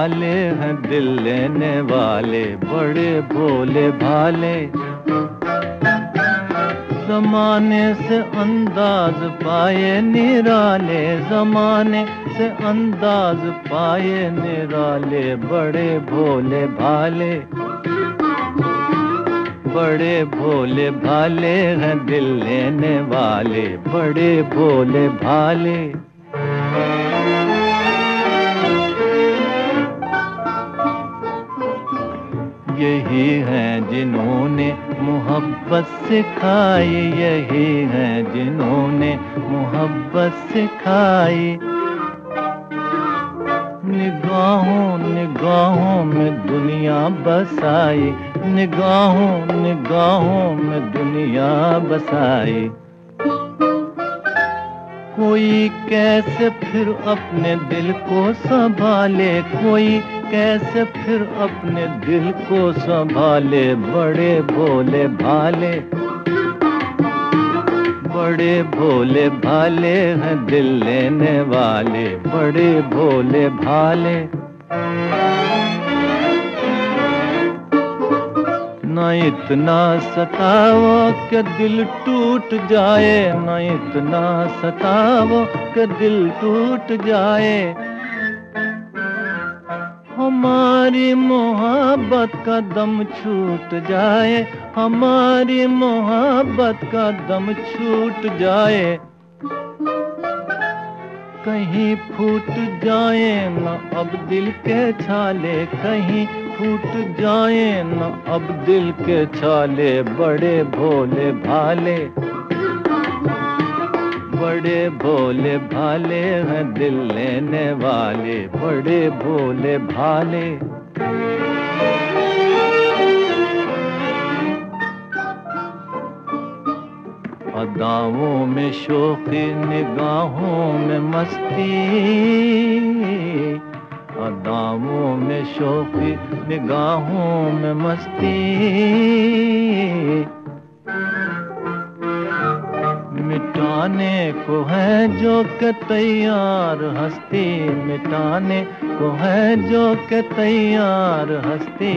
भाले हैं दिल लेने वाले, बड़े भोले भाले। ज़माने से अंदाज पाए निराले, ज़माने से अंदाज पाए निराले, बड़े भोले भाले। बड़े भोले भाले हैं दिल लेने वाले, बड़े भोले भाले। यही हैं जिन्होंने मोहब्बत सिखाई, यही हैं जिन्होंने मोहब्बत सिखाई। निगाहों निगाहों में दुनिया बसाई, निगाहों निगाहों में दुनिया बसाई। कोई कैसे फिर अपने दिल को संभाले, कोई कैसे फिर अपने दिल को संभाले, बड़े भोले भाले। बड़े भोले भाले हैं दिल लेने वाले, बड़े भोले भाले। न इतना सताओ कि दिल टूट जाए, न इतना सताओ कि दिल टूट जाए। हमारी मोहब्बत का दम छूट जाए, हमारी मोहब्बत का दम छूट जाए। कहीं फूट जाए न अब दिल के छाले, कहीं फूट जाए न अब दिल के छाले, बड़े भोले भाले। बड़े भोले भाले हैं दिल लेने वाले, बड़े भोले भाले। अदाओं में शौक़ी, निगाहों में मस्ती, अदाओं में शौक़ी, निगाहों में मस्ती। मिटाने को है जो के तैयार हस्ती, मिटाने को है जो के तैयार हस्ती।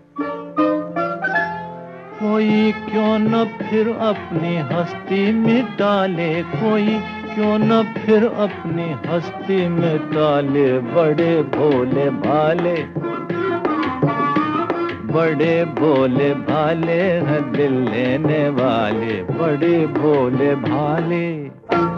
कोई क्यों न फिर अपनी हस्ती मिटा ले, कोई क्यों न फिर अपनी हस्ती मिटा ले, बड़े भोले भाले। बड़े भोले भाले हैं दिल लेने वाले, बड़े भोले भाले।